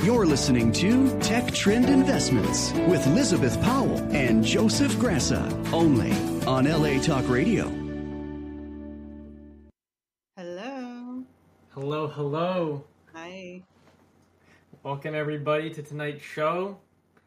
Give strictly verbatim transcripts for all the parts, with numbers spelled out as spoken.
You're listening to Tech Trend Investments with Elizabeth Powell and Joseph Grassa, only on L A Talk Radio. Hello. Hello, hello. Hi. Welcome everybody to tonight's show.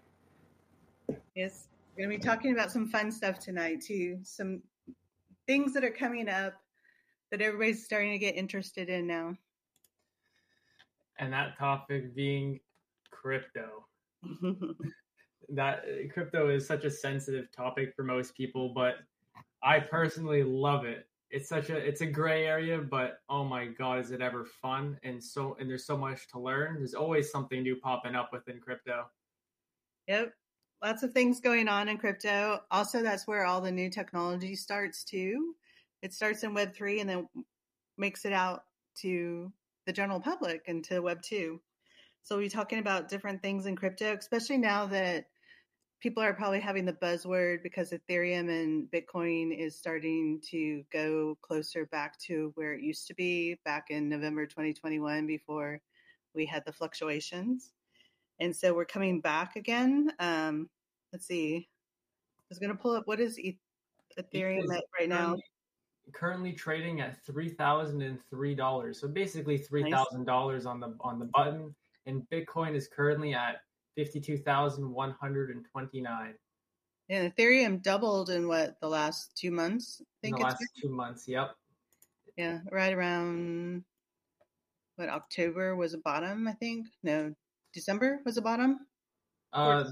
Yes, we're going to be talking about some fun stuff tonight too. Some things that are coming up that everybody's starting to get interested in now. And that topic being crypto. That crypto is such a sensitive topic for most people, but I personally love it. It's such a it's a gray area, but oh my god, is it ever fun and so and there's so much to learn. There's always something new popping up within crypto. Yep. Lots of things going on in crypto. Also, that's where all the new technology starts too. It starts in Web three and then makes it out to the general public and to Web two. So we'll be talking about different things in crypto, especially now that people are probably having the buzzword because Ethereum and Bitcoin is starting to go closer back to where it used to be back in November twenty twenty-one before we had the fluctuations. And so we're coming back again. Um, let's see. I was going to pull up, what is Ethereum at right now? Currently trading at three thousand three dollars. So basically three thousand dollars nice. on the on the button. And Bitcoin is currently at fifty-two thousand one hundred twenty-nine. And Ethereum doubled in what, the last two months? I think in the last been? two months, yep. Yeah, right around, what, October was a bottom, I think? No, December was a bottom? Uh,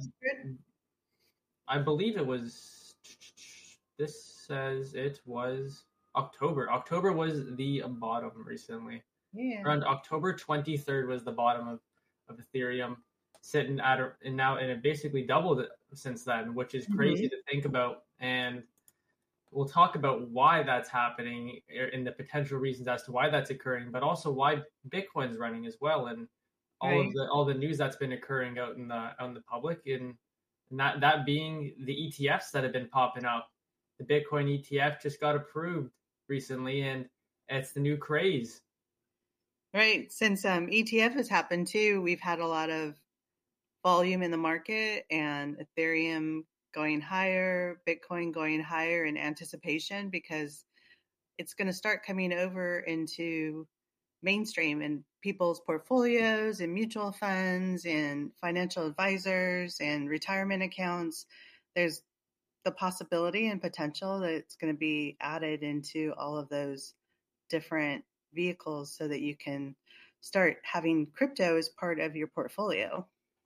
I believe it was, this says it was October. October was the bottom recently. Yeah. Around October twenty-third was the bottom of, of Ethereum, sitting at a, and now and it basically doubled it since then, which is crazy mm-hmm. to think about. And we'll talk about why that's happening and the potential reasons as to why that's occurring, but also why Bitcoin's running as well, and all right. of the all the news that's been occurring out in the out in the public, and, and that that being the E T Fs that have been popping up. The Bitcoin E T F just got approved recently, and it's the new craze. Right. Since um, E T F has happened too, we've had a lot of volume in the market and Ethereum going higher, Bitcoin going higher in anticipation because it's going to start coming over into mainstream in people's portfolios and mutual funds and financial advisors and retirement accounts. There's the possibility and potential that it's going to be added into all of those different vehicles so that you can start having crypto as part of your portfolio.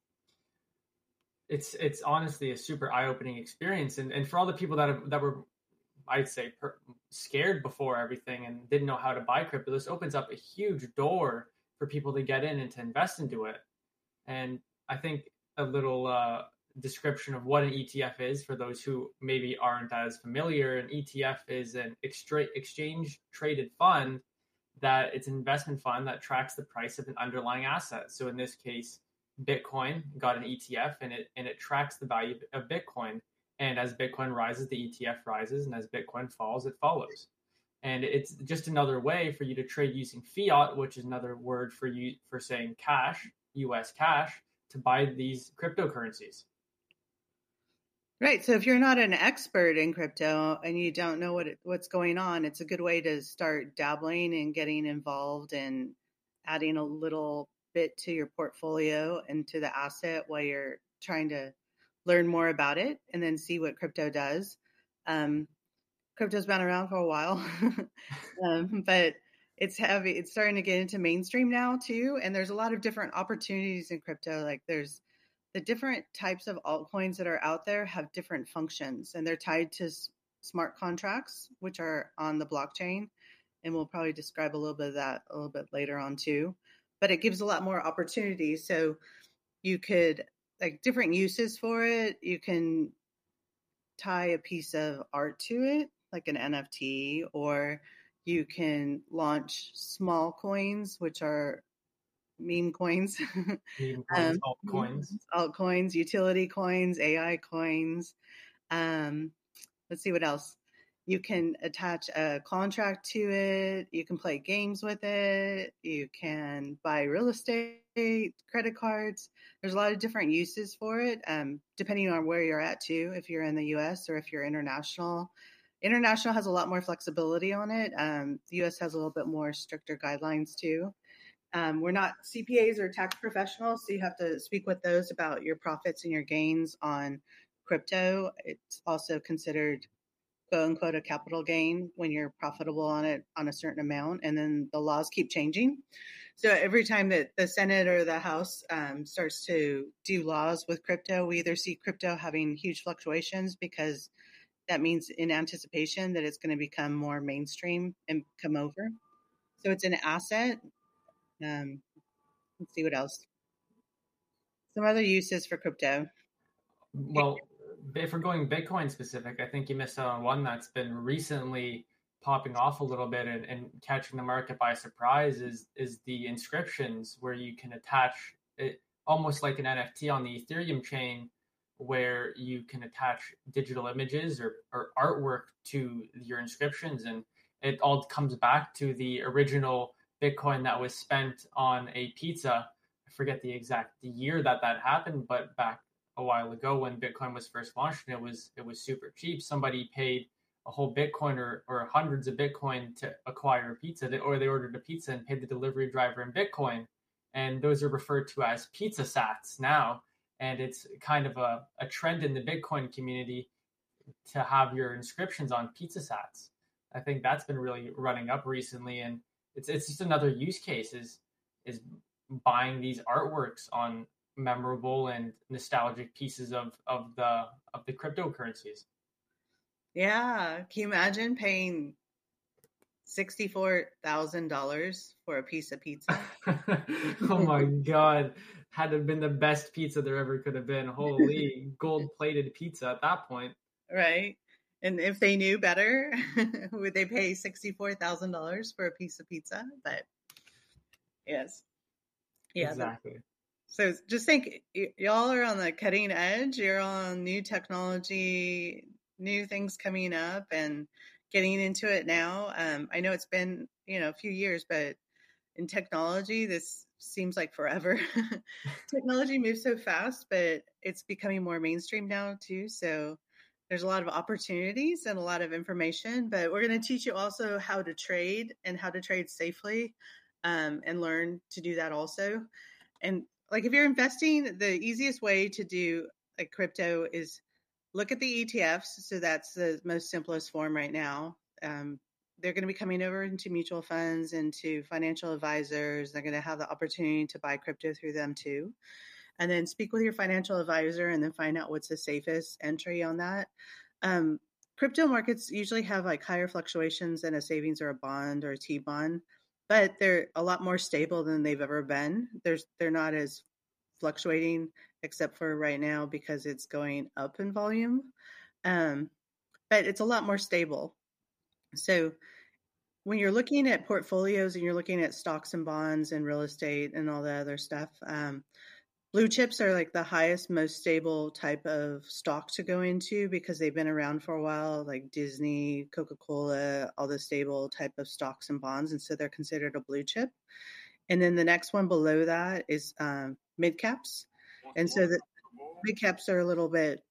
It's it's honestly a super eye-opening experience, and, and for all the people that have, that were, I'd say, per, scared before everything and didn't know how to buy crypto, this opens up a huge door for people to get in and to invest into it. And I think a little uh, description of what an E T F is for those who maybe aren't as familiar. An E T F is an extra, exchange-traded fund that it's an investment fund that tracks the price of an underlying asset. So in this case, Bitcoin got an E T F, and it and it tracks the value of Bitcoin. And as Bitcoin rises, the E T F rises, and as Bitcoin falls, it follows. And it's just another way for you to trade using fiat, which is another word for you for saying cash, U S cash, to buy these cryptocurrencies. Right. So if you're not an expert in crypto and you don't know what it, what's going on, it's a good way to start dabbling and getting involved and adding a little bit to your portfolio and to the asset while you're trying to learn more about it and then see what crypto does. Um, crypto's been around for a while, um, but it's heavy. It's starting to get into mainstream now too. And there's a lot of different opportunities in crypto. Like there's the different types of altcoins that are out there have different functions, and they're tied to s- smart contracts, which are on the blockchain. And we'll probably describe a little bit of that a little bit later on too. But it gives a lot more opportunities. So you could, like, different uses for it. You can tie a piece of art to it, like an N F T, or you can launch small coins, which are meme coins, meme coins, um, altcoins, altcoins, utility coins, A I coins. Um, let's see what else. You can attach a contract to it. You can play games with it. You can buy real estate, credit cards. There's a lot of different uses for it, um, depending on where you're at too, if you're in the U S or if you're international. International has a lot more flexibility on it. Um, the U S has a little bit more stricter guidelines too. Um, we're not C P As or tax professionals, so you have to speak with those about your profits and your gains on crypto. It's also considered quote unquote a capital gain when you're profitable on it on a certain amount, and then the laws keep changing. So every time that the Senate or the House um, starts to do laws with crypto, we either see crypto having huge fluctuations because that means in anticipation that it's going to become more mainstream and come over. So it's an asset. Um, let's see what else. Some other uses for crypto. Well, if we're going Bitcoin specific, I think you missed out on one that's been recently popping off a little bit and, and catching the market by surprise is is the inscriptions, where you can attach it almost like an N F T on the Ethereum chain, where you can attach digital images or, or artwork to your inscriptions. And it all comes back to the original Bitcoin that was spent on a pizza. I forget the exact the year that that happened, but back a while ago when Bitcoin was first launched, and it was it was super cheap. Somebody paid a whole Bitcoin or, or hundreds of Bitcoin to acquire a pizza, they, or they ordered a pizza and paid the delivery driver in Bitcoin. And those are referred to as pizza sats now. And it's kind of a, a trend in the Bitcoin community to have your inscriptions on pizza sats. I think that's been really running up recently. And it's it's just another use case is is buying these artworks on memorable and nostalgic pieces of of the of the cryptocurrencies. Yeah, can you imagine paying sixty-four thousand dollars for a piece of pizza? Oh my god, had to have been the best pizza there ever could have been. Holy gold plated pizza at that point, right? And if they knew better, would they pay sixty-four thousand dollars for a piece of pizza? But yes, yeah, exactly. But, so just think, y- y'all are on the cutting edge. You're on new technology, new things coming up, and getting into it now. Um, I know it's been, you know, a few years, but in technology, this seems like forever. Technology moves so fast, but it's becoming more mainstream now too. So there's a lot of opportunities and a lot of information, but we're going to teach you also how to trade and how to trade safely, um, and learn to do that also. And like if you're investing, the easiest way to do like crypto is look at the E T Fs. So that's the most simplest form right now. Um, they're going to be coming over into mutual funds, into financial advisors. They're going to have the opportunity to buy crypto through them too. And then speak with your financial advisor and then find out what's the safest entry on that. Um, crypto markets usually have like higher fluctuations than a savings or a bond or a T-bond, but they're a lot more stable than they've ever been. There's, they're not as fluctuating, except for right now because it's going up in volume. Um, but it's a lot more stable. So when you're looking at portfolios and you're looking at stocks and bonds and real estate and all the other stuff, um, blue chips are like the highest, most stable type of stock to go into because they've been around for a while, like Disney, Coca-Cola, all the stable type of stocks and bonds. And so they're considered a blue chip. And then the next one below that is um, mid caps. And so the mid caps are a little bit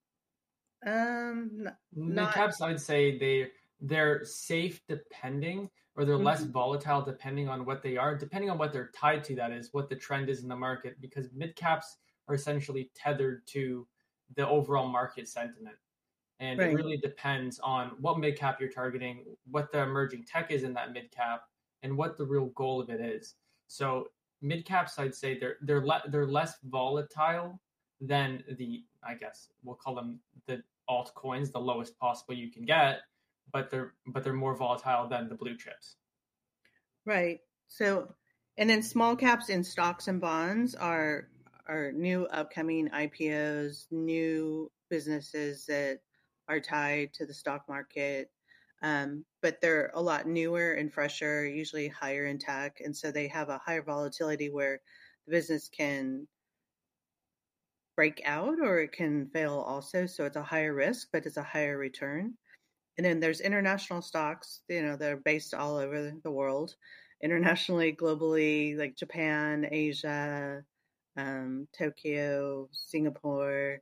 um, mid caps. I'd say they they're safe depending, or they're mm-hmm. less volatile depending on what they are, depending on what they're tied to. That is what the trend is in the market, because mid caps are essentially tethered to the overall market sentiment. And right. It really depends on what mid cap you're targeting, what the emerging tech is in that mid cap, and what the real goal of it is. So mid caps, I'd say they're they're le- they're less volatile than the, I guess we'll call them the altcoins, the lowest possible you can get, but they're but they're more volatile than the blue chips. Right. So, and then small caps in stocks and bonds are are new upcoming I P Os, new businesses that are tied to the stock market. Um, but they're a lot newer and fresher, usually higher in tech. And so they have a higher volatility where the business can break out or it can fail also. So it's a higher risk, but it's a higher return. And then there's international stocks, you know, they're based all over the world, internationally, globally, like Japan, Asia, um, Tokyo, Singapore,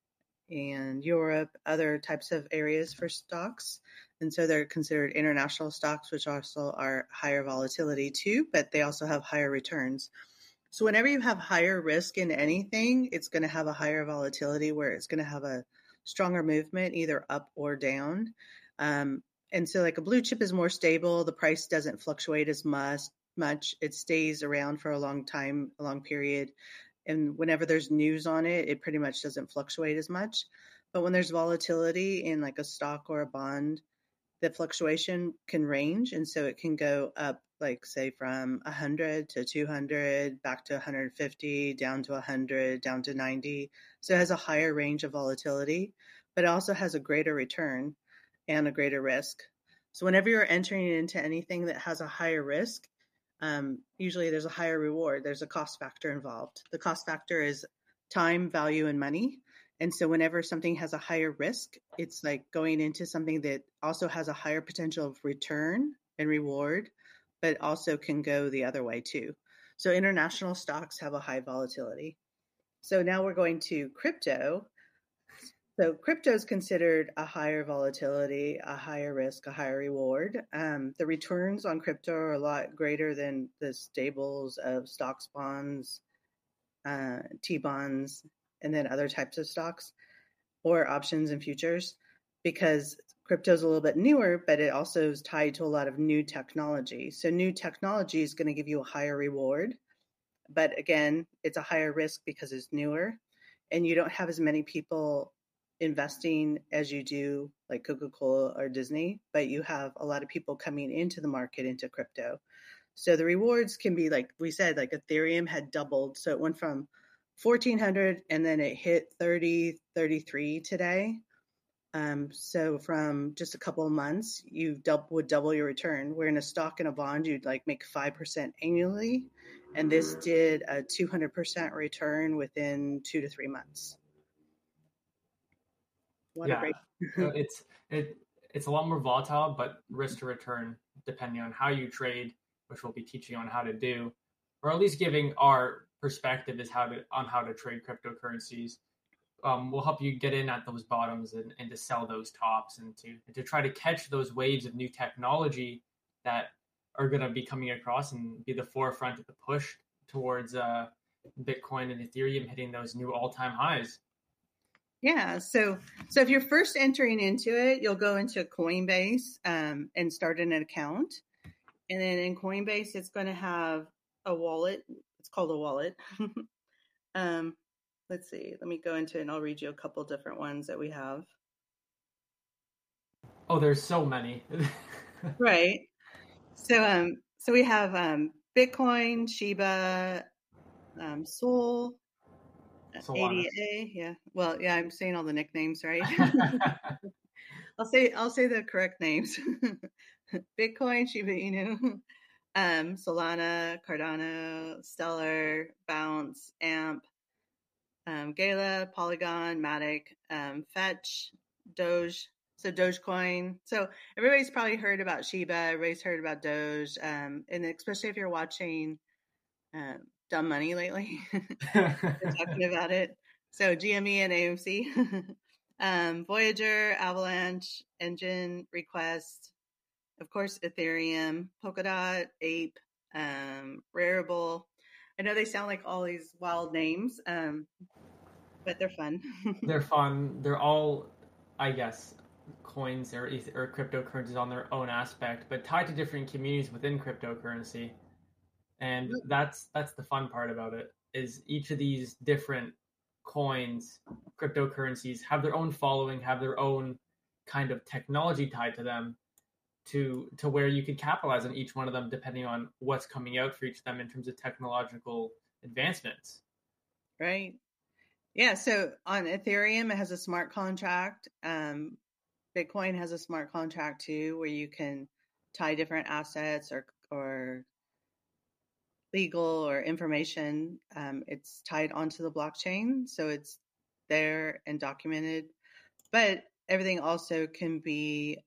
and Europe, other types of areas for stocks. And so they're considered international stocks, which also are higher volatility too, but they also have higher returns. So whenever you have higher risk in anything, it's going to have a higher volatility where it's going to have a stronger movement, either up or down. Um, and so like a blue chip is more stable. The price doesn't fluctuate as much. much. It stays around for a long time, a long period. And whenever there's news on it, it pretty much doesn't fluctuate as much. But when there's volatility in like a stock or a bond, the fluctuation can range. And so it can go up, like say from one hundred to two hundred, back to one hundred fifty, down to one hundred, down to ninety. So it has a higher range of volatility, but it also has a greater return and a greater risk. So whenever you're entering into anything that has a higher risk, um, usually there's a higher reward. There's a cost factor involved. The cost factor is time, value, and money. And so whenever something has a higher risk, it's like going into something that also has a higher potential of return and reward, but also can go the other way too. So international stocks have a high volatility. So now we're going to crypto. So crypto is considered a higher volatility, a higher risk, a higher reward. Um, the returns on crypto are a lot greater than the stables of stocks, bonds, uh, T-bonds, and then other types of stocks or options and futures, because crypto is a little bit newer, but it also is tied to a lot of new technology. So new technology is going to give you a higher reward. But again, it's a higher risk because it's newer and you don't have as many people investing as you do like Coca-Cola or Disney, but you have a lot of people coming into the market into crypto. So the rewards can be, like we said, like Ethereum had doubled. So it went from fourteen hundred and then it hit thirty, thirty-three today. Um, so from just a couple of months, you dub- would double your return. Where in a stock and a bond, you'd like make five percent annually. And this did a two hundred percent return within two to three months. What yeah, a great. it's it it's a lot more volatile, but risk to return, depending on how you trade, which we'll be teaching on how to do, or at least giving our perspective is how to on how to trade cryptocurrencies. Um, will help you get in at those bottoms and, and to sell those tops and to and to try to catch those waves of new technology that are going to be coming across and be the forefront of the push towards uh, Bitcoin and Ethereum hitting those new all-time highs. Yeah. So, so if you're first entering into it, you'll go into Coinbase um, and start an account. And then in Coinbase, it's going to have a wallet. It's called a wallet. um, let's see. Let me go into it and I'll read you a couple different ones that we have. Oh, there's so many. Right. So, um, so we have um, Bitcoin, Shiba, um, Sol, Solana. A D A. Yeah. Well, yeah, I'm saying all the nicknames, right? I'll say I'll say the correct names. Bitcoin, Shiba Inu, um, Solana, Cardano, Stellar, Bounce, Amp, um, Gala, Polygon, Matic, um, Fetch, Doge. So Dogecoin. So everybody's probably heard about Shiba. Everybody's heard about Doge, um, and especially if you're watching um, Dumb Money lately, they're talking about it. So G M E and A M C, um, Voyager, Avalanche, Engine, Request, of course, Ethereum, Polkadot, Ape, um, Rarible. I know they sound like all these wild names, um, but they're fun. They're fun. They're all, I guess, coins or or cryptocurrencies on their own aspect, but tied to different communities within cryptocurrency. And that's that's the fun part about it, is each of these different coins, cryptocurrencies have their own following, have their own kind of technology tied to them, to to where you could capitalize on each one of them depending on what's coming out for each of them in terms of technological advancements. Right. Yeah. So on Ethereum, it has a smart contract. Um, Bitcoin has a smart contract too, where you can tie different assets or or legal or information. Um, it's tied onto the blockchain, so it's there and documented. But everything also can be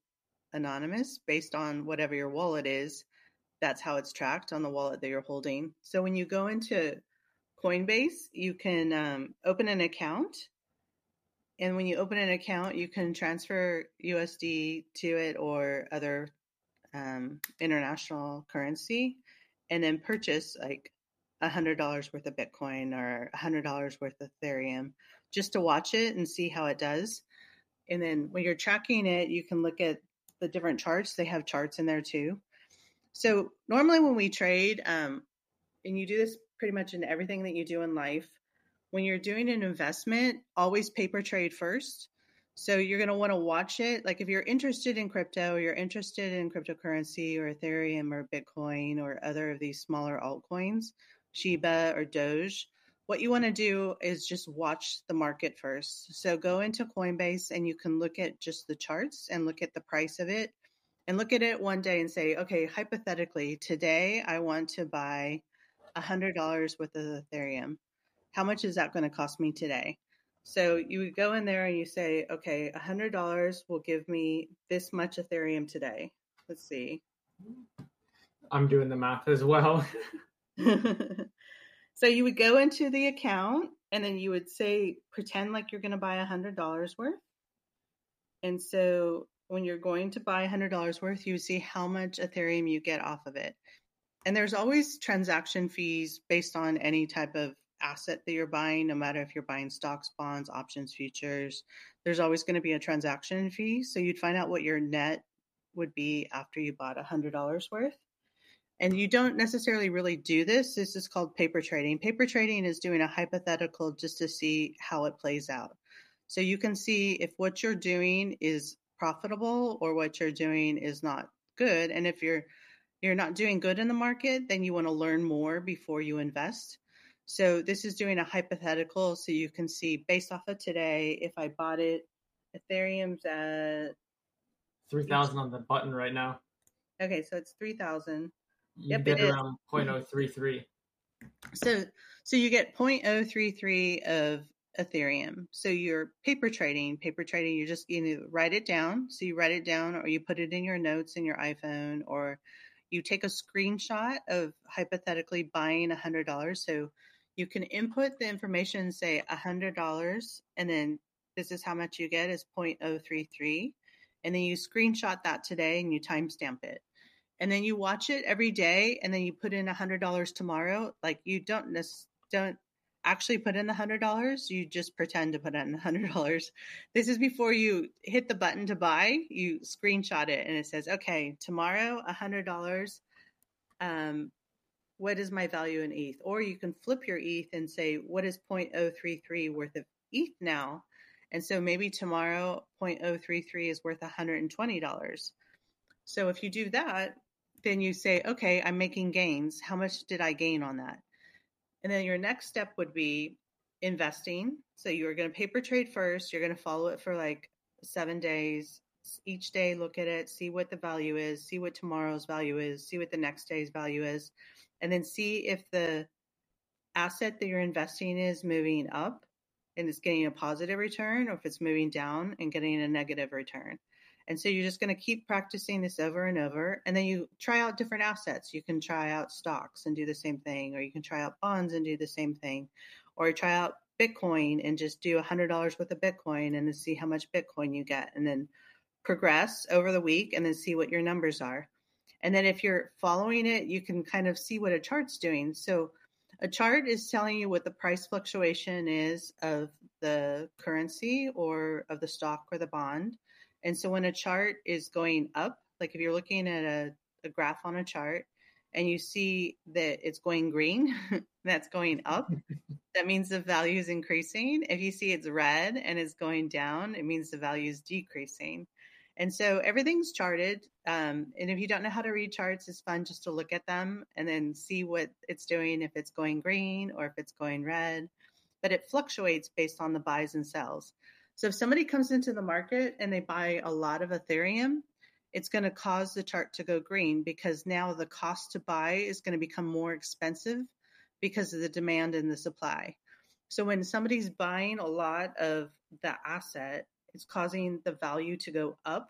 anonymous based on whatever your wallet is. That's how it's tracked on the wallet that you're holding. So when you go into Coinbase, you can um, open an account. And when you open an account, you can transfer U S D to it or other um, international currency, and then purchase like one hundred dollars worth of Bitcoin or one hundred dollars worth of Ethereum just to watch it and see how it does. And then when you're tracking it, you can look at the different charts. They have charts in there too. So normally when we trade, um, and you do this pretty much in everything that you do in life, when you're doing an investment, always paper trade first. So you're going to want to watch it. Like if you're interested in crypto, or you're interested in cryptocurrency or Ethereum or Bitcoin or other of these smaller altcoins, Shiba or Doge, what you want to do is just watch the market first. So go into Coinbase and you can look at just the charts and look at the price of it and look at it one day and say, okay, hypothetically, today I want to buy one hundred dollars worth of Ethereum. How much is that going to cost me today? So you would go in there and you say, okay, one hundred dollars will give me this much Ethereum today. Let's see. I'm doing the math as well. So you would go into the account and then you would say, pretend like you're going to buy one hundred dollars worth. And so when you're going to buy one hundred dollars worth, you see how much Ethereum you get off of it. And there's always transaction fees based on any type of asset that you're buying, no matter if you're buying stocks, bonds, options, futures. There's always going to be a transaction fee. So you'd find out what your net would be after you bought one hundred dollars worth. And you don't necessarily really do this. This is called paper trading. Paper trading is doing a hypothetical just to see how it plays out. So you can see if what you're doing is profitable or what you're doing is not good. And if you're you're not doing good in the market, then you want to learn more before you invest. So this is doing a hypothetical so you can see based off of today, if I bought it, Ethereum's at three thousand on the button right now. Okay, so it's three thousand. You Yep, get it around is. zero point zero three three. So so you get zero point zero three three of Ethereum. So you're paper trading, paper trading, you're just you know, write it down. So you write it down or you put it in your notes in your iPhone, or you take a screenshot of hypothetically buying one hundred dollars. So you can input the information, say one hundred dollars, and then this is how much you get is zero point zero three three. And then you screenshot that today and you timestamp it. And then you watch it every day, and then you put in one hundred dollars tomorrow. Like you don't don't actually put in the one hundred dollars. You just pretend to put in one hundred dollars. This is before you hit the button to buy. You screenshot it, and it says, okay, tomorrow, one hundred dollars. Um, what is my value in E T H? Or you can flip your E T H and say, what is zero point zero three three worth of E T H now? And so maybe tomorrow, zero point zero three three is worth one hundred twenty dollars. So if you do that, then you say, okay, I'm making gains. How much did I gain on that? And then your next step would be investing. So you're going to paper trade first. You're going to follow it for like seven days. Each day, look at it, see what the value is, see what tomorrow's value is, see what the next day's value is, and then see if the asset that you're investing in is moving up and it's getting a positive return, or if it's moving down and getting a negative return. And so you're just going to keep practicing this over and over. And then you try out different assets. You can try out stocks and do the same thing, or you can try out bonds and do the same thing, or try out Bitcoin and just do one hundred dollars worth of Bitcoin and then see how much Bitcoin you get, and then progress over the week and then see what your numbers are. And then if you're following it, you can kind of see what a chart's doing. So a chart is telling you what the price fluctuation is of the currency or of the stock or the bond. And so when a chart is going up, like if you're looking at a, a graph on a chart and you see that it's going green, that's going up, that means the value is increasing. If you see it's red and it's going down, it means the value is decreasing. And so everything's charted. Um, and if you don't know how to read charts, it's fun just to look at them and then see what it's doing, if it's going green or if it's going red. But it fluctuates based on the buys and sells. So if somebody comes into the market and they buy a lot of Ethereum, it's going to cause the chart to go green because now the cost to buy is going to become more expensive because of the demand and the supply. So when somebody's buying a lot of the asset, it's causing the value to go up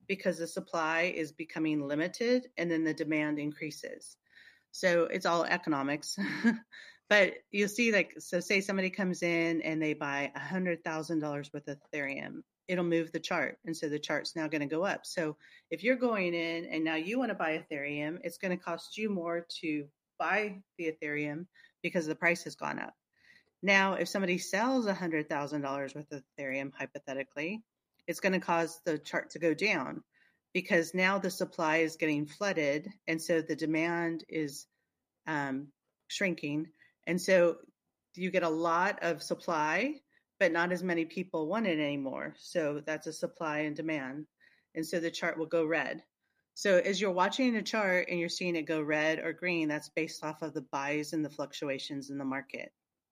because the supply is becoming limited and then the demand increases. So it's all economics. But you'll see, like, so say somebody comes in and they buy one hundred thousand dollars worth of Ethereum. It'll move the chart. And so the chart's now going to go up. So if you're going in and now you want to buy Ethereum, it's going to cost you more to buy the Ethereum because the price has gone up. Now, if somebody sells one hundred thousand dollars worth of Ethereum, hypothetically, it's going to cause the chart to go down because now the supply is getting flooded. And so the demand is um, shrinking. And so you get a lot of supply, but not as many people want it anymore. So that's a supply and demand. And so the chart will go red. So as you're watching a chart and you're seeing it go red or green, that's based off of the buys and the fluctuations in the market.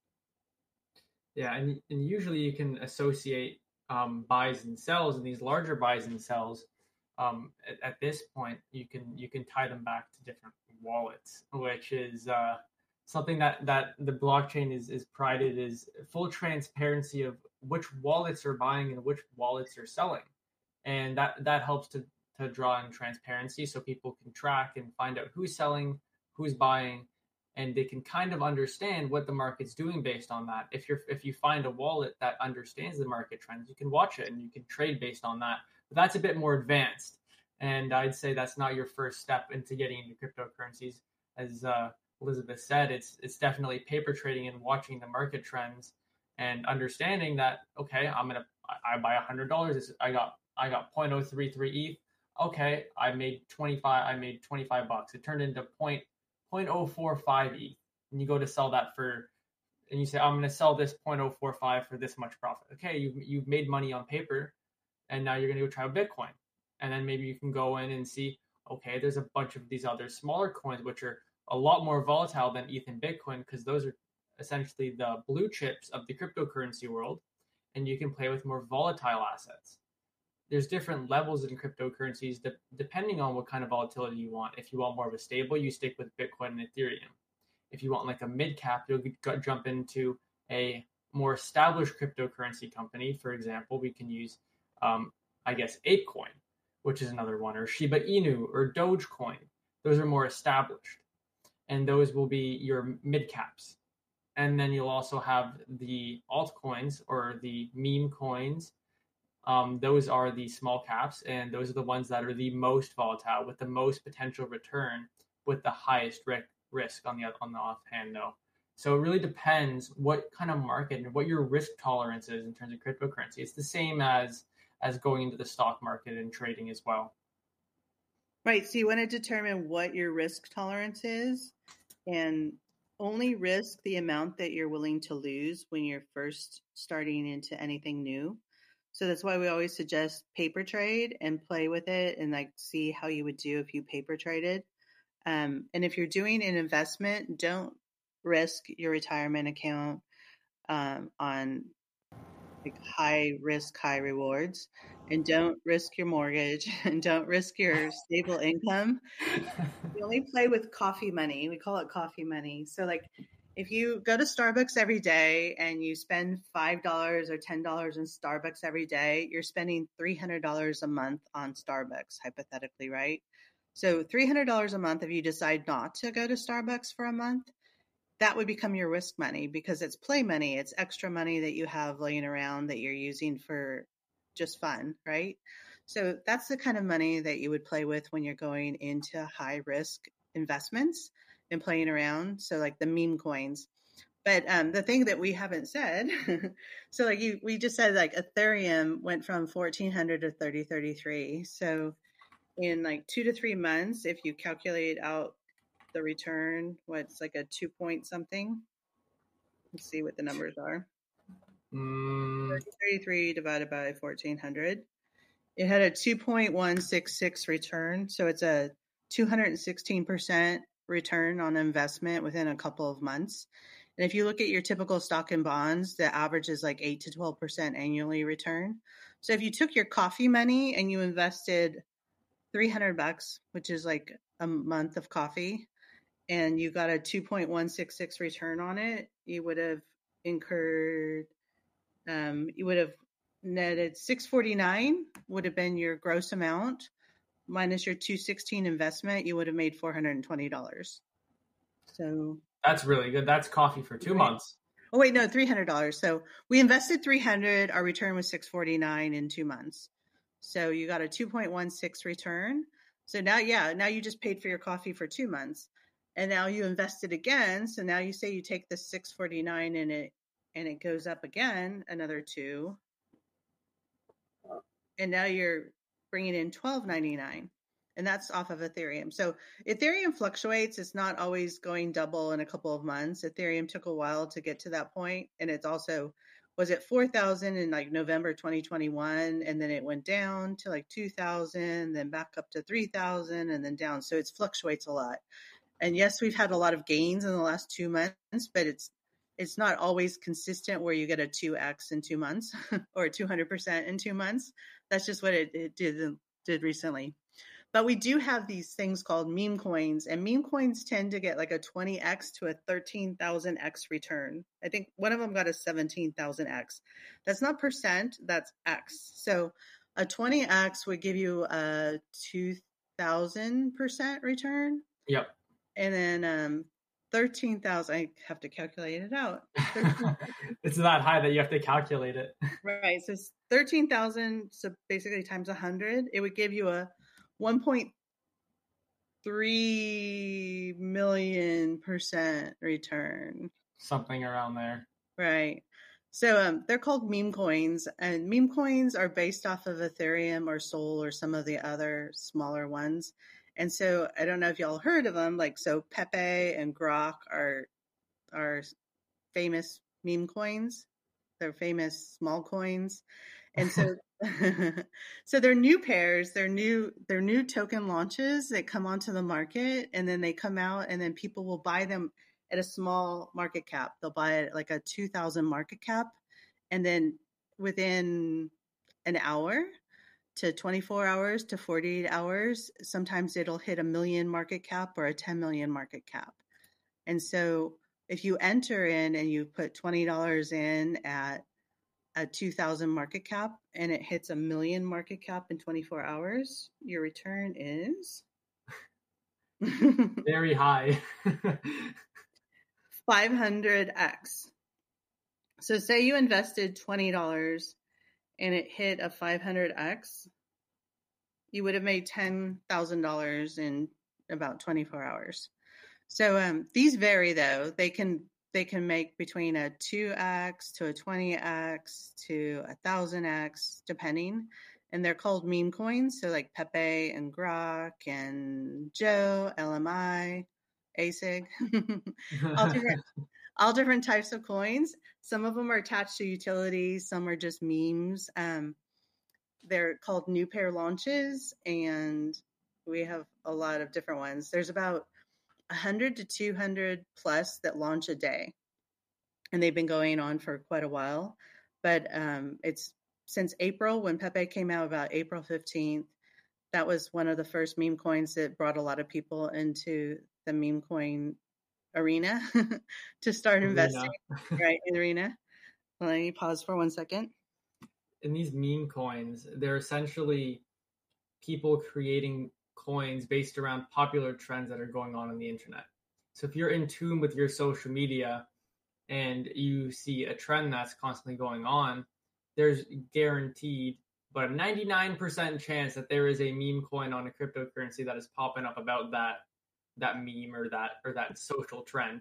Yeah, and, and usually you can associate um, buys and sells, and these larger buys and sells. Um, at, at this point, you can you can tie them back to different wallets, which is uh, something that, that the blockchain is is prided is full transparency of which wallets are buying and which wallets are selling, and that that helps to to draw in transparency so people can track and find out who's selling, who's buying, and they can kind of understand what the market's doing based on that. If you're if you find a wallet that understands the market trends, you can watch it and you can trade based on that. But that's a bit more advanced, and I'd say that's not your first step into getting into cryptocurrencies. As uh, Elizabeth said, it's it's definitely paper trading and watching the market trends and understanding that, okay, I'm gonna I buy a hundred dollars. I got I got zero point zero three three E T H. Okay, I made twenty-five. I made twenty-five bucks. It turned into point. zero point zero four five E T H, and you go to sell that for, and you say, I'm going to sell this zero point zero four five for this much profit. Okay, you've, you've made money on paper, and now you're going to go try Bitcoin. And then maybe you can go in and see, okay, there's a bunch of these other smaller coins, which are a lot more volatile than E T H and Bitcoin, because those are essentially the blue chips of the cryptocurrency world, and you can play with more volatile assets. There's different levels in cryptocurrencies de- depending on what kind of volatility you want. If you want more of a stable, you stick with Bitcoin and Ethereum. If you want like a mid cap, you'll g- jump into a more established cryptocurrency company. For example, we can use, um, I guess, ApeCoin, which is another one, or Shiba Inu or Dogecoin. Those are more established, and those will be your mid caps. And then you'll also have the altcoins or the meme coins. Um, those are the small caps, and those are the ones that are the most volatile, with the most potential return, with the highest ri- risk on the on the offhand, though. So it really depends what kind of market and what your risk tolerance is in terms of cryptocurrency. It's the same as as going into the stock market and trading as well. Right. So you want to determine what your risk tolerance is, and only risk the amount that you're willing to lose when you're first starting into anything new. So that's why we always suggest paper trade and play with it and like see how you would do if you paper traded. Um, and if you're doing an investment, don't risk your retirement account um, on like high risk, high rewards, and don't risk your mortgage and don't risk your stable income. You only play with coffee money. We call it coffee money. So like, if you go to Starbucks every day and you spend five dollars or ten dollars in Starbucks every day, you're spending three hundred dollars a month on Starbucks, hypothetically, right? So three hundred dollars a month, if you decide not to go to Starbucks for a month, that would become your risk money because it's play money. It's extra money that you have laying around that you're using for just fun, right? So that's the kind of money that you would play with when you're going into high risk investments and playing around. So like the meme coins. But um, the thing that we haven't said, so like you, we just said like Ethereum went from fourteen hundred to thirty thirty-three. So in like two to three months, if you calculate out the return, what's like a two point something? Let's see what the numbers are. Mm. thirty-three divided by fourteen hundred. It had a two point one six six return. So it's a two hundred sixteen percent return on investment within a couple of months. And if you look at your typical stock and bonds, the average is like eight to twelve percent annually return. So if you took your coffee money and you invested three hundred bucks, which is like a month of coffee, and you got a two point one six six return on it, you would have incurred, um, you would have netted six forty-nine would have been your gross amount minus your two sixteen investment. You would have made four hundred twenty dollars. So that's really good. That's coffee for two right. months. Oh wait, no, three hundred dollars. So we invested three hundred. Our return was six forty-nine in two months. So you got a two point one six return. So now, yeah, now you just paid for your coffee for two months, and now you invested again. So now you say you take the six forty-nine and it and it goes up again another two, and now you're bringing in twelve ninety-nine, and that's off of Ethereum. So Ethereum fluctuates. It's not always going double in a couple of months. Ethereum took a while to get to that point, and it's also was at four thousand in like November twenty twenty-one, and then it went down to like two thousand, then back up to three thousand, and then down. So it fluctuates a lot. And yes, we've had a lot of gains in the last two months, but it's it's not always consistent where you get a two X in two months or two hundred percent in two months. That's just what it, it did did recently. But we do have these things called meme coins, and meme coins tend to get like a twenty X to a thirteen thousand X return. I think one of them got a seventeen thousand X. That's not percent, that's X. So a twenty X would give you a two thousand percent return. Yep. And then um, thirteen thousand, I have to calculate it out. It's that high that you have to calculate it. Right. So thirteen thousand, so basically times one hundred, it would give you a one point three million percent return. Something around there. Right. So um, they're called meme coins, and meme coins are based off of Ethereum or Sol or some of the other smaller ones. And so I don't know if y'all heard of them. Like, so Pepe and Grok are are famous meme coins. They're famous small coins. And so so they're new pairs, they're new they're new token launches that come onto the market, and then they come out, and then people will buy them at a small market cap. They'll buy it like a two thousand market cap, and then within an hour to twenty-four hours to forty-eight hours, sometimes it'll hit a million market cap or a ten million market cap. And so if you enter in and you put twenty dollars in at a two thousand market cap and it hits a million market cap in twenty-four hours, your return is very high. five hundred X. So say you invested twenty dollars and it hit a five hundred X, you would have made ten thousand dollars in about twenty-four hours. So um, these vary though. They can they can make between a two X to a twenty X to a one thousand X depending. And they're called meme coins. So like Pepe and Grok and Joe, L M I, A S I G, all different all different types of coins. Some of them are attached to utilities. Some are just memes. Um, they're called new pair launches, and we have a lot of different ones. There's about one hundred to two hundred plus that launch a day, and they've been going on for quite a while. But um, it's since April, when Pepe came out, about April fifteenth, that was one of the first meme coins that brought a lot of people into the meme coin arena to start arena. investing. Right, in the arena. Let me pause for one second. In these meme coins, they're essentially people creating coins based around popular trends that are going on on the internet. So if you're in tune with your social media and you see a trend that's constantly going on, there's guaranteed but a ninety-nine percent chance that there is a meme coin on a cryptocurrency that is popping up about that that meme or that or that social trend.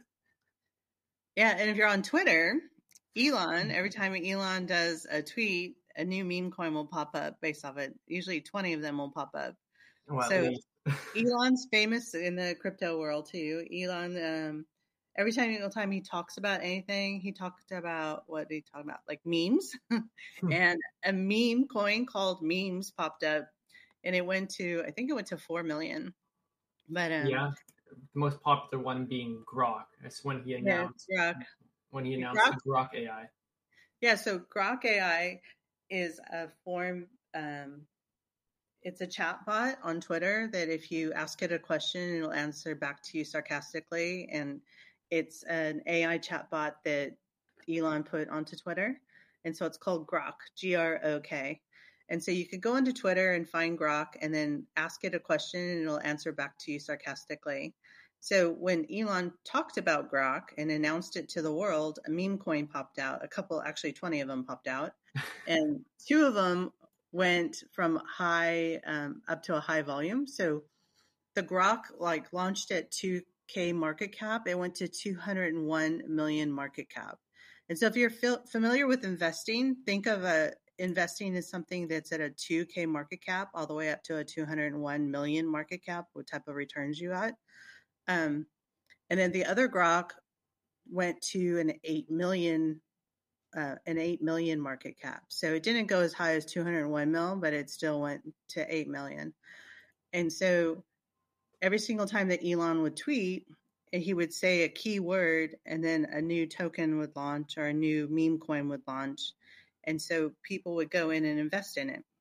Yeah, and if you're on Twitter, Elon, every time Elon does a tweet, a new meme coin will pop up based off it. Usually twenty of them will pop up. Well, so Elon's famous in the crypto world too. Elon, um, every time, time he talks about anything, he talked about, what did he talk about? Like memes. And a meme coin called Memes popped up, and it went to, I think it went to four million. But um, yeah, the most popular one being Grok. That's when he announced yeah, Grok. when he announced Grok, Grok A I. Yeah, so Grok A I is a form. Um, it's a chat bot on Twitter that if you ask it a question, it'll answer back to you sarcastically. And it's an A I chat bot that Elon put onto Twitter. And so it's called Grok, G R O K. And so you could go into Twitter and find Grok and then ask it a question and it'll answer back to you sarcastically. So when Elon talked about Grok and announced it to the world, a meme coin popped out. A couple, actually twenty of them popped out. And two of them went from high um, up to a high volume. So the Grok like launched at two K market cap. It went to two hundred one million market cap. And so if you're fil- familiar with investing, think of a investing as something that's at a two K market cap all the way up to a two hundred one million market cap, what type of returns you got. Um, and then the other Grok went to an eight million, uh, an eight million market cap. So it didn't go as high as two hundred one mil, but it still went to eight million. And so every single time that Elon would tweet, he would say a key word and then a new token would launch or a new meme coin would launch. And so people would go in and invest in it.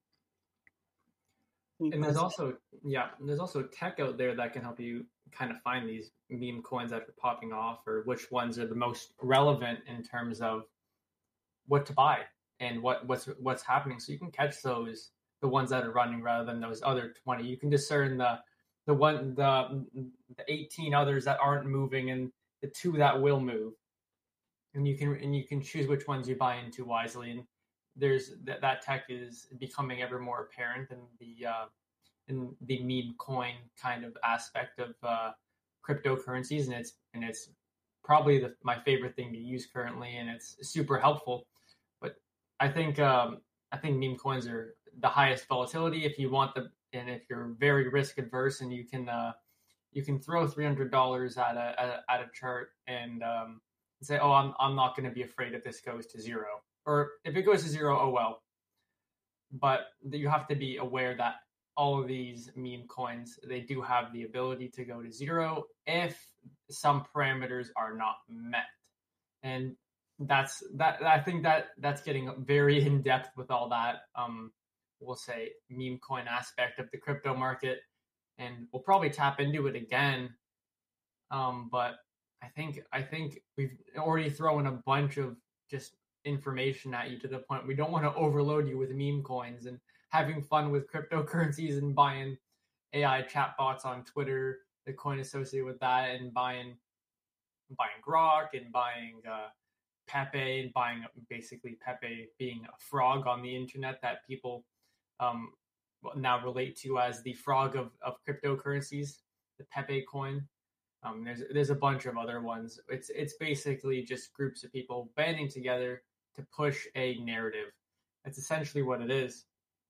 And there's also, yeah, there's also tech out there that can help you kind of find these meme coins that are popping off or which ones are the most relevant in terms of what to buy and what, what's what's happening. So you can catch those, the ones that are running rather than those other twenty. You can discern the the one the the eighteen others that aren't moving and the two that will move. And you can and you can choose which ones you buy into wisely. And there's that, that tech is becoming ever more apparent in the uh, in the meme coin kind of aspect of uh, cryptocurrencies, and it's and it's probably the, my favorite thing to use currently, and it's super helpful. But I think um, I think meme coins are the highest volatility if you want the and if you're very risk adverse and you can uh, you can throw three hundred dollars at a at a chart and um, say, oh, I'm I'm not going to be afraid if this goes to zero. Or if it goes to zero, oh well. But you have to be aware that all of these meme coins, they do have the ability to go to zero if some parameters are not met. And that's that. I think that that's getting very in depth with all that. Um, we'll say meme coin aspect of the crypto market, and we'll probably tap into it again. Um, but I think I think we've already thrown a bunch of just information at you to the point we don't want to overload you with meme coins and having fun with cryptocurrencies and buying A I chatbots on Twitter, the coin associated with that, and buying buying Grok and buying uh, Pepe and buying basically Pepe being a frog on the internet that people um, now relate to as the frog of, of cryptocurrencies, the Pepe coin. Um, there's there's a bunch of other ones. It's it's basically just groups of people banding together to push a narrative. That's essentially what it is.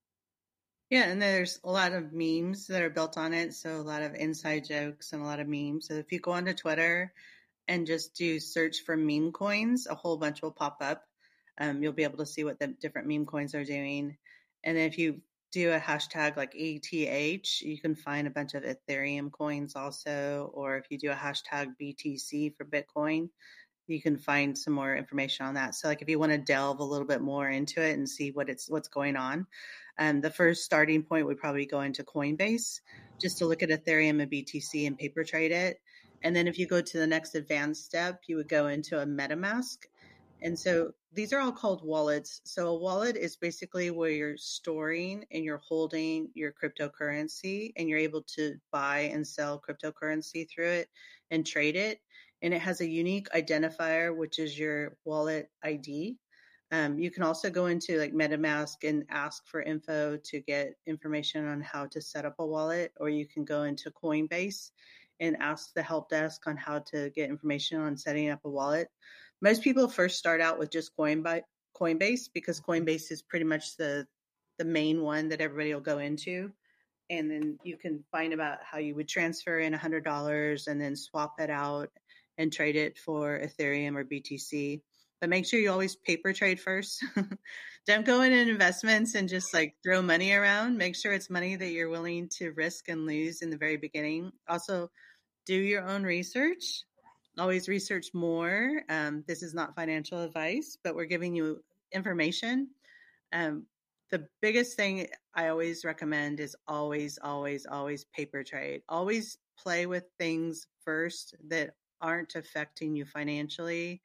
Yeah, and there's a lot of memes that are built on it. So a lot of inside jokes and a lot of memes. So if you go onto Twitter and just do search for meme coins, a whole bunch will pop up. Um, you'll be able to see what the different meme coins are doing. And then if you do a hashtag like E T H, you can find a bunch of Ethereum coins also. Or if you do a hashtag B T C for Bitcoin, you can find some more information on that. So like if you want to delve a little bit more into it and see what it's what's going on, um, the first starting point would probably go into Coinbase just to look at Ethereum and B T C and paper trade it. And then if you go to the next advanced step, you would go into a MetaMask. And so these are all called wallets. So a wallet is basically where you're storing and you're holding your cryptocurrency and you're able to buy and sell cryptocurrency through it and trade it. And it has a unique identifier, which is your wallet I D. Um, you can also go into like MetaMask and ask for info to get information on how to set up a wallet, or you can go into Coinbase and ask the help desk on how to get information on setting up a wallet. Most people first start out with just Coinbase because Coinbase is pretty much the the main one that everybody will go into. And then you can find about how you would transfer in one hundred dollars and then swap it out and trade it for Ethereum or B T C. But make sure you always paper trade first. Don't go in investments and just like throw money around. Make sure it's money that you're willing to risk and lose in the very beginning. Also, do your own research. Always research more. Um, this is not financial advice, but we're giving you information. Um, the biggest thing I always recommend is always, always, always paper trade. Always play with things first that aren't affecting you financially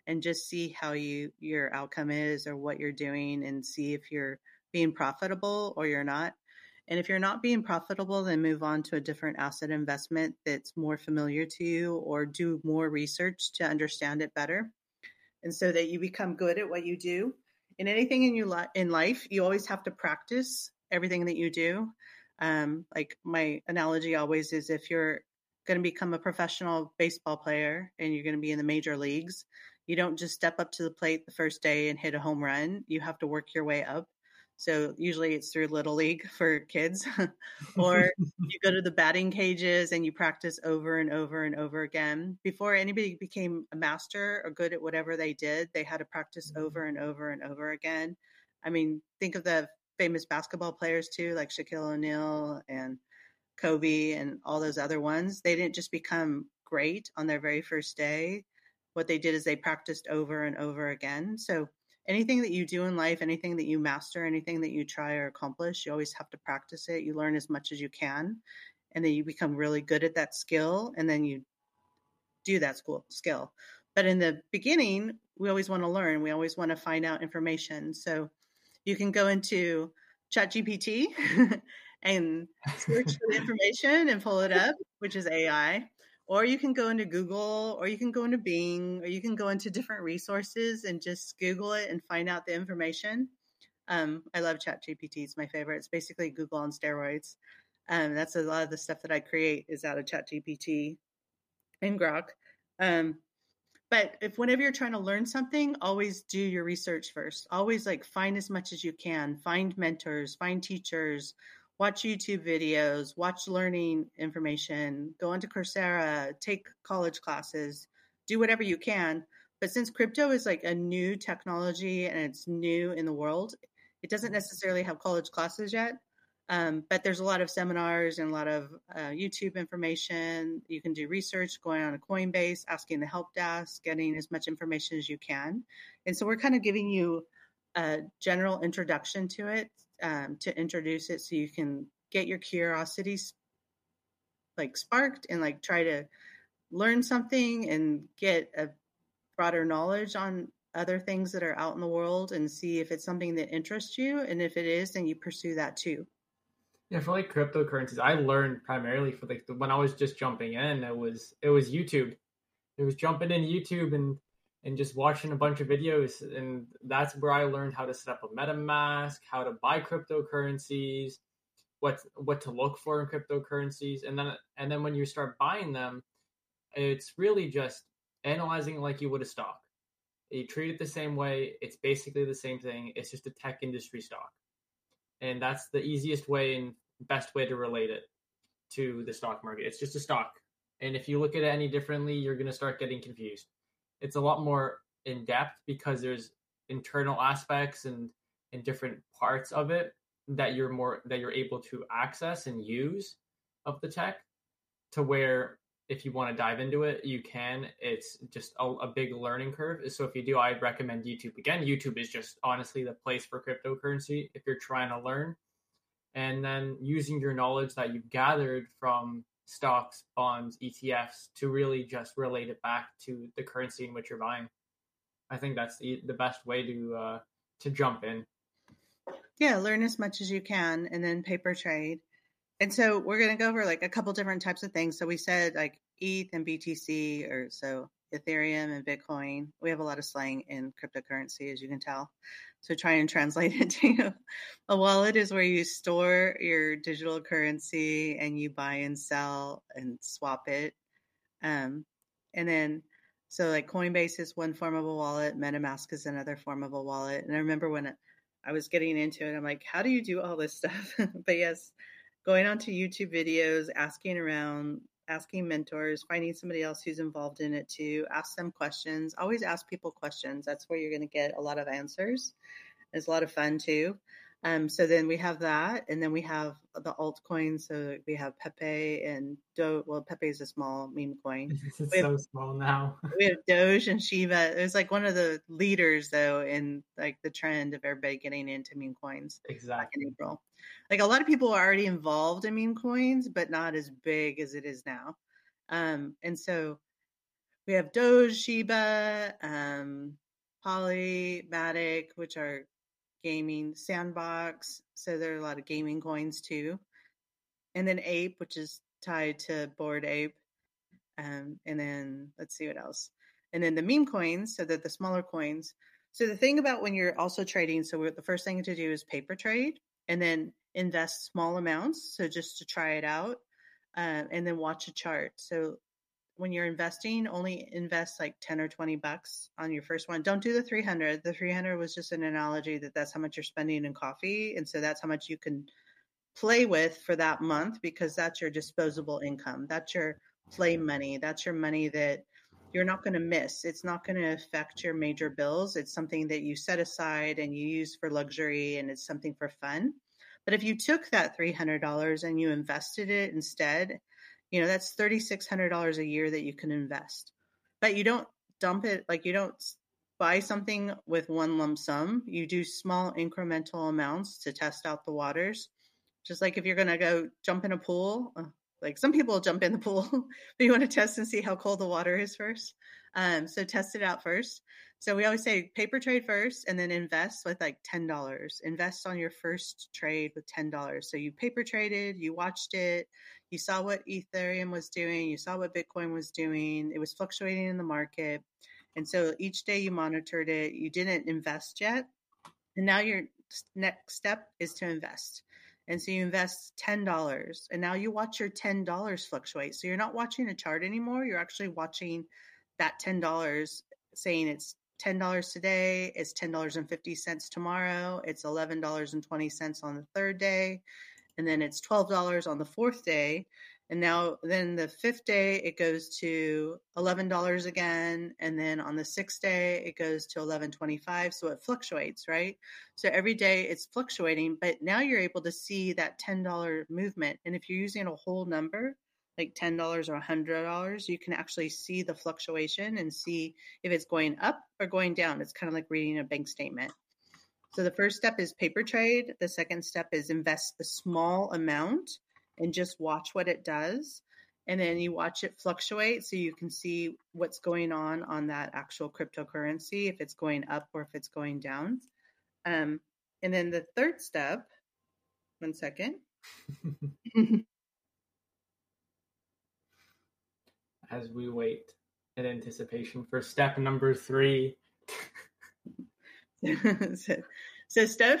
and just see how you your outcome is or what you're doing, and see if you're being profitable or you're not. And if you're not being profitable, then move on to a different asset investment that's more familiar to you, or do more research to understand it better. And so that you become good at what you do. In anything in your li- in life, you always have to practice everything that you do. Um, like my analogy always is, if you're going to become a professional baseball player and you're going to be in the major leagues, you don't just step up to the plate the first day and hit a home run. You have to work your way up. So usually it's through Little League for kids, or you go to the batting cages and you practice over and over and over again. Before anybody became a master or good at whatever they did, they had to practice over and over and over again. I mean, think of the famous basketball players too, like Shaquille O'Neal and Kobe and all those other ones. They didn't just become great on their very first day. What they did is they practiced over and over again. So anything that you do in life, anything that you master, anything that you try or accomplish, you always have to practice it. You learn as much as you can, and then you become really good at that skill, and then you do that school skill. But in the beginning, we always want to learn. We always want to find out information. So you can go into ChatGPT and search for the information and pull it up, which is A I. Or you can go into Google, or you can go into Bing, or you can go into different resources and just Google it and find out the information. Um, I love ChatGPT. It's my favorite. It's basically Google on steroids. Um, that's a lot of the stuff that I create is out of ChatGPT and Grok. Um, but if whenever you're trying to learn something, always do your research first. Always like find as much as you can. Find mentors, find teachers, watch YouTube videos, watch learning information, go onto Coursera, take college classes, do whatever you can. But since crypto is like a new technology and it's new in the world, it doesn't necessarily have college classes yet. Um, but there's a lot of seminars and a lot of uh, YouTube information. You can do research, going on a Coinbase, asking the help desk, getting as much information as you can. And so we're kind of giving you a general introduction to it, um, to introduce it so you can get your curiosity like sparked and like try to learn something and get a broader knowledge on other things that are out in the world, and see if it's something that interests you. And if it is, then you pursue that too. Yeah, for like cryptocurrencies, I learned primarily for like the, when I was just jumping in, it was it was YouTube. It was jumping in YouTube and and just watching a bunch of videos, and that's where I learned how to set up a MetaMask, how to buy cryptocurrencies, what what to look for in cryptocurrencies, and then and then when you start buying them, it's really just analyzing it like you would a stock. You treat it the same way. It's basically the same thing. It's just a tech industry stock. And that's the easiest way and best way to relate it to the stock market. It's just a stock. And if you look at it any differently, you're going to start getting confused. It's a lot more in depth because there's internal aspects and, and different parts of it that you're more that you're able to access and use of the tech, to where if you want to dive into it, you can. It's just a, a big learning curve. So if you do, I'd recommend YouTube. Again, YouTube is just honestly the place for cryptocurrency if you're trying to learn. And then using your knowledge that you've gathered from stocks, bonds, E T Fs to really just relate it back to the currency in which you're buying. I think that's the, the best way to uh, to jump in. Yeah, learn as much as you can, and then paper trade. And so we're going to go over like a couple different types of things. So we said like E T H and B T C, or so Ethereum and Bitcoin. We have a lot of slang in cryptocurrency, as you can tell. So try and translate it to a wallet is where you store your digital currency and you buy and sell and swap it. Um, and then, so like Coinbase is one form of a wallet. MetaMask is another form of a wallet. And I remember when I was getting into it, I'm like, how do you do all this stuff? But yes, going onto YouTube videos, asking around, asking mentors, finding somebody else who's involved in it too, ask them questions. Always ask people questions. That's where you're going to get a lot of answers. It's a lot of fun too. Um, so then we have that, and then we have the altcoins. So we have Pepe and Do. Well, Pepe is a small meme coin. It's we have, so small now. we have Doge and Shiba. It was like one of the leaders though in like the trend of everybody getting into meme coins. Exactly. Back in April. Like a lot of people are already involved in meme coins, but not as big as it is now. Um, and so we have Doge, Shiba, um, Poly, Matic, which are gaming, Sandbox. So there are a lot of gaming coins too. And then Ape, which is tied to Bored Ape. Um, and then let's see what else. And then the meme coins, so that the smaller coins. So the thing about when you're also trading, so the first thing to do is paper trade and then invest small amounts. So just to try it out, uh, and then watch a chart. So when you're investing, only invest like ten or twenty bucks on your first one. Don't do the three hundred. The three hundred was just an analogy that that's how much you're spending in coffee. And so that's how much you can play with for that month, because that's your disposable income. That's your play money. That's your money that you're not going to miss. It's not going to affect your major bills. It's something that you set aside and you use for luxury, and it's something for fun. But if you took that three hundred dollars and you invested it instead, you know, that's three thousand six hundred dollars a year that you can invest. But you don't dump it, like you don't buy something with one lump sum. You do small incremental amounts to test out the waters. Just like if you're going to go jump in a pool, like some people jump in the pool, but you want to test and see how cold the water is first. Um, so test it out first. So we always say paper trade first and then invest with like ten dollars. Invest on your first trade with ten dollars. So you paper traded, you watched it, you saw what Ethereum was doing, you saw what Bitcoin was doing. It was fluctuating in the market. And so each day you monitored it, you didn't invest yet. And now your next step is to invest. And so you invest ten dollars and now you watch your ten dollars fluctuate. So you're not watching a chart anymore. You're actually watching that ten dollars, saying it's ten dollars today, it's ten dollars and fifty cents tomorrow, it's eleven dollars and twenty cents on the third day, and then it's twelve dollars on the fourth day. And now then the fifth day, it goes to eleven dollars again. And then on the sixth day, it goes to eleven twenty-five. So it fluctuates, right? So every day it's fluctuating, but now you're able to see that ten dollars movement. And if you're using a whole number, like ten dollars or one hundred dollars, you can actually see the fluctuation and see if it's going up or going down. It's kind of like reading a bank statement. So the first step is paper trade. The second step is invest a small amount and just watch what it does. And then you watch it fluctuate so you can see what's going on on that actual cryptocurrency, if it's going up or if it's going down. Um, and then the third step, one second. As we wait in anticipation for step number three. so, so step,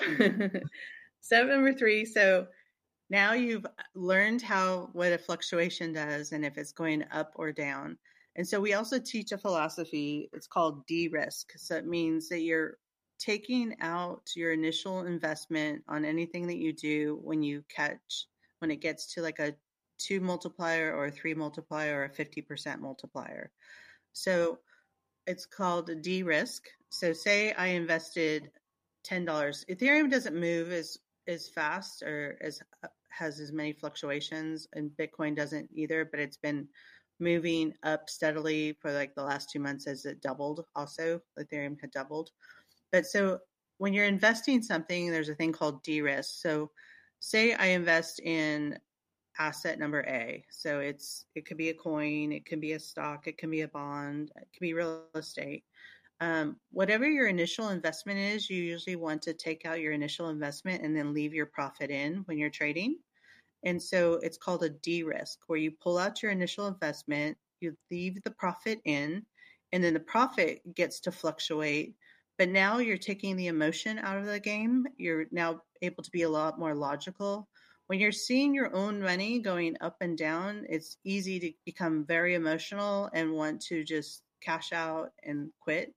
step number three. So now you've learned how, what a fluctuation does and if it's going up or down. And so we also teach a philosophy. It's called de-risk. So it means that you're taking out your initial investment on anything that you do when you catch, when it gets to like a two multiplier or a three multiplier or a fifty percent multiplier. So it's called a de-risk. So say I invested ten dollars. Ethereum doesn't move as, as fast or as has as many fluctuations, and Bitcoin doesn't either, but it's been moving up steadily for like the last two months as it doubled. Also, Ethereum had doubled. But so when you're investing something, there's a thing called de-risk. So say I invest in asset number A. So it's, it could be a coin, it can be a stock, it can be a bond, it can be real estate. Um, whatever your initial investment is, you usually want to take out your initial investment and then leave your profit in when you're trading. And so it's called a de-risk, where you pull out your initial investment, you leave the profit in, and then the profit gets to fluctuate. But now you're taking the emotion out of the game. You're now able to be a lot more logical. When you're seeing your own money going up and down, it's easy to become very emotional and want to just cash out and quit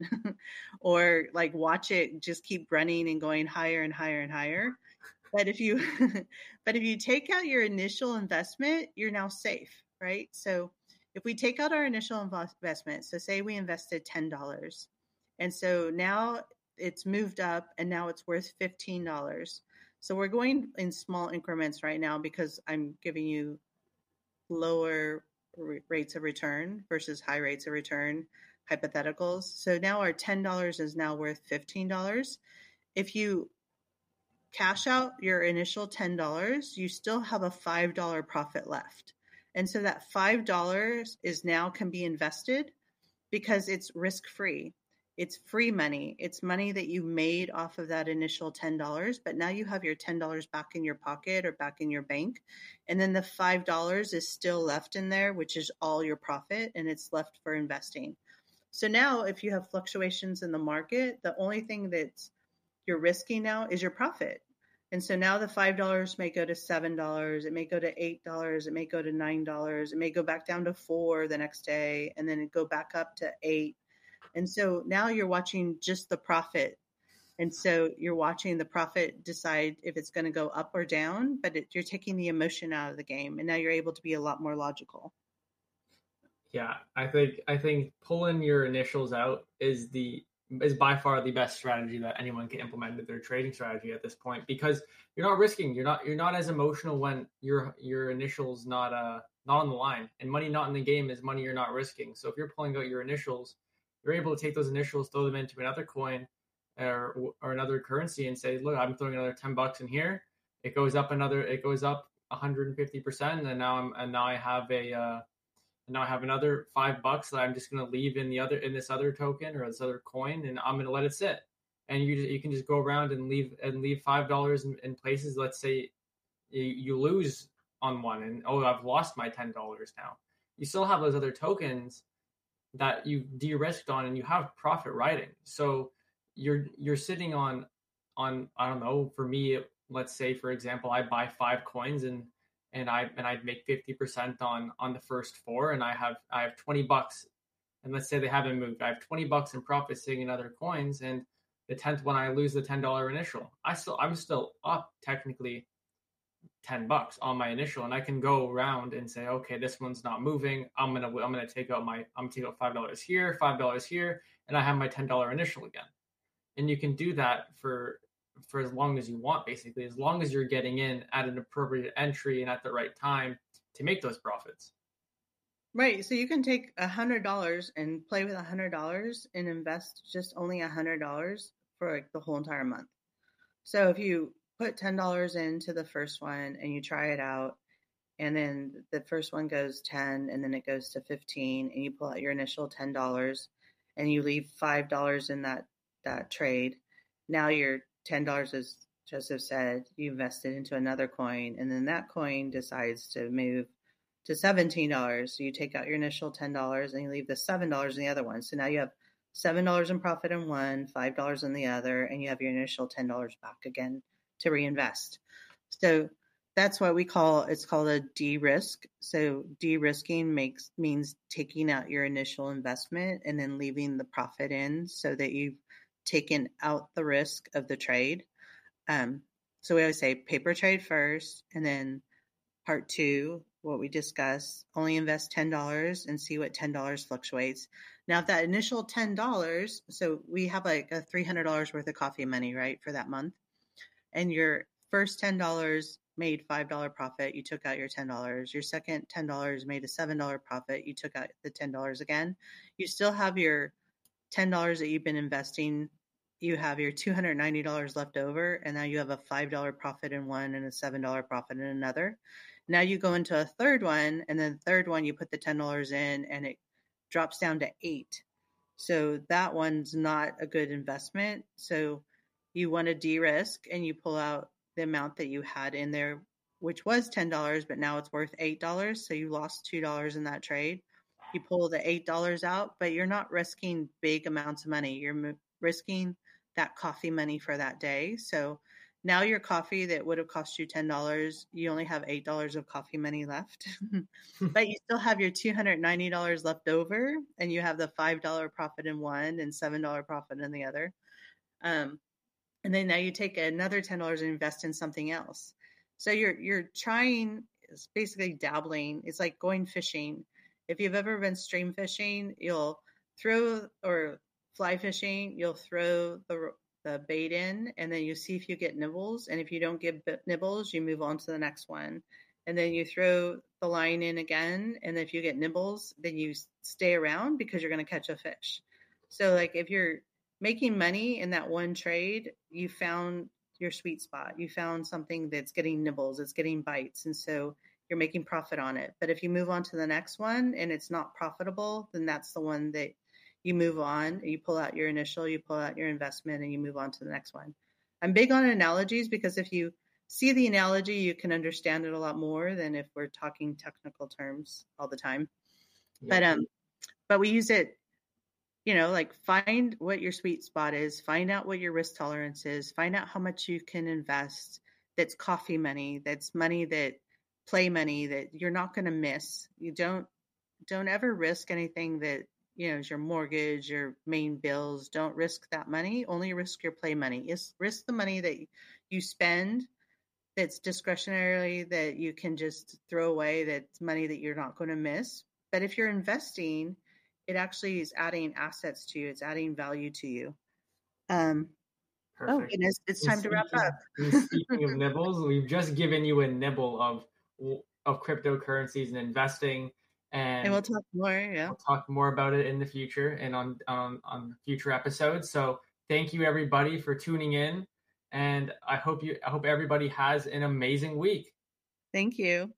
or like watch it just keep running and going higher and higher and higher. But if you, but if you take out your initial investment, you're now safe, right? So if we take out our initial investment, so say we invested ten dollars, and so now it's moved up and now it's worth fifteen dollars. So we're going in small increments right now because I'm giving you lower rates of return versus high rates of return hypotheticals. So now our ten dollars is now worth fifteen dollars. If you cash out your initial ten dollars, you still have a five dollars profit left. And so that five dollars is now can be invested because it's risk-free. It's free money. It's money that you made off of that initial ten dollars, but now you have your ten dollars back in your pocket or back in your bank. And then the five dollars is still left in there, which is all your profit, and it's left for investing. So now if you have fluctuations in the market, the only thing that's you're risking now is your profit. And so now the five dollars may go to seven dollars. It may go to eight dollars. It may go to nine dollars. It may go back down to four the next day, and then it go back up to eight. And so now you're watching just the profit. And so you're watching the profit decide if it's going to go up or down, but it, you're taking the emotion out of the game. And now you're able to be a lot more logical. Yeah, I think I think pulling your initials out is the is by far the best strategy that anyone can implement with their trading strategy at this point, because you're not risking, you're not you're not as emotional when your your initials not uh not on the line, and money not in the game is money you're not risking. So if you're pulling out your initials, you're able to take those initials, throw them into another coin or or another currency, and say, look, I'm throwing another ten bucks in here. It goes up another. It goes up one hundred fifty percent, and now I'm and now I have a uh, now I have another five bucks that I'm just going to leave in the other in this other token or this other coin, and I'm going to let it sit. And you you can just go around and leave and leave five dollars in, in places. Let's say you, you lose on one, and oh, I've lost my ten dollars now. You still have those other tokens that you de-risked on, and you have profit writing. So you're you're sitting on on I don't know, for me, let's say for example, I buy five coins and and I and I'd make fifty percent on on the first four, and I have I have twenty bucks, and let's say they haven't moved. I have twenty bucks in profit sitting in other coins, and the tenth one I lose the ten dollar initial. I still I'm still up technically ten bucks on my initial, and I can go around and say, okay, this one's not moving. I'm gonna I'm gonna take out my I'm gonna take out five dollars here, five dollars here, and I have my ten dollar initial again. And you can do that for for as long as you want, basically, as long as you're getting in at an appropriate entry and at the right time to make those profits. Right. So you can take a hundred dollars and play with a hundred dollars and invest just only a hundred dollars for like the whole entire month. So if you put ten dollars into the first one and you try it out, and then the first one goes ten, and then it goes to fifteen, and you pull out your initial ten dollars and you leave five dollars in that, that trade. Now your ten dollars, as Joseph said, you invested into another coin, and then that coin decides to move to seventeen dollars. So you take out your initial ten dollars and you leave the seven dollars in the other one. So now you have seven dollars in profit in one, five dollars in the other, and you have your initial ten dollars back again to reinvest. So that's what we call, it's called a de-risk. So de-risking makes means taking out your initial investment and then leaving the profit in so that you've taken out the risk of the trade. Um, so we always say paper trade first, and then part two, what we discussed, only invest ten dollars and see what ten dollars fluctuates. Now, if that initial ten dollars, so we have like a three hundred dollars worth of coffee money, right, for that month. And your first ten dollars made five dollars profit, you took out your ten dollars. Your second ten dollars made a seven dollars profit, you took out the ten dollars again. You still have your ten dollars that you've been investing. You have your two hundred ninety dollars left over, and now you have a five dollars profit in one and a seven dollars profit in another. Now you go into a third one, and then the third one, you put the ten dollars in, and it drops down to eight. So that one's not a good investment. So you want to de-risk, and you pull out the amount that you had in there, which was ten dollars, but now it's worth eight dollars. So you lost two dollars in that trade. You pull the eight dollars out, but you're not risking big amounts of money. You're risking that coffee money for that day. So now your coffee that would have cost you ten dollars, you only have eight dollars of coffee money left, but you still have your two hundred ninety dollars left over, and you have the five dollars profit in one and seven dollars profit in the other. Um, and then now you take another ten dollars and invest in something else. So you're, you're trying, it's basically dabbling. It's like going fishing. If you've ever been stream fishing, you'll throw, or fly fishing, you'll throw the the bait in, and then you see if you get nibbles. And if you don't get nibbles, you move on to the next one. And then you throw the line in again. And if you get nibbles, then you stay around because you're going to catch a fish. So like if you're making money in that one trade, you found your sweet spot. You found something that's getting nibbles, it's getting bites. And so you're making profit on it. But if you move on to the next one and it's not profitable, then that's the one that you move on, you pull out your initial, you pull out your investment, and you move on to the next one. I'm big on analogies because if you see the analogy, you can understand it a lot more than if we're talking technical terms all the time. Yeah. But um, but we use it, you know, like find what your sweet spot is, find out what your risk tolerance is, find out how much you can invest. That's coffee money, that's money that play money that you're not going to miss. You don't don't ever risk anything that, you know, is your mortgage, your main bills. Don't risk that money. Only risk your play money. Is risk the money that you spend that's discretionary, that you can just throw away, that's money that you're not going to miss. But if you're investing, it actually is adding assets to you. It's adding value to you. Um, oh, goodness, it's time speaking, to wrap up. Speaking of nibbles, we've just given you a nibble of of cryptocurrencies and investing. And, and we'll talk more, yeah. We'll talk more about it in the future and on, on, on future episodes. So thank you, everybody, for tuning in. And I hope you, I hope everybody has an amazing week. Thank you.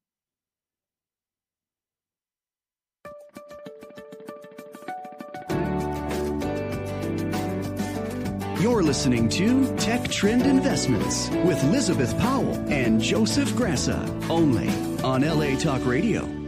You're listening to Tech Trend Investments with Elizabeth Powell and Joseph Grassa, only on L A Talk Radio.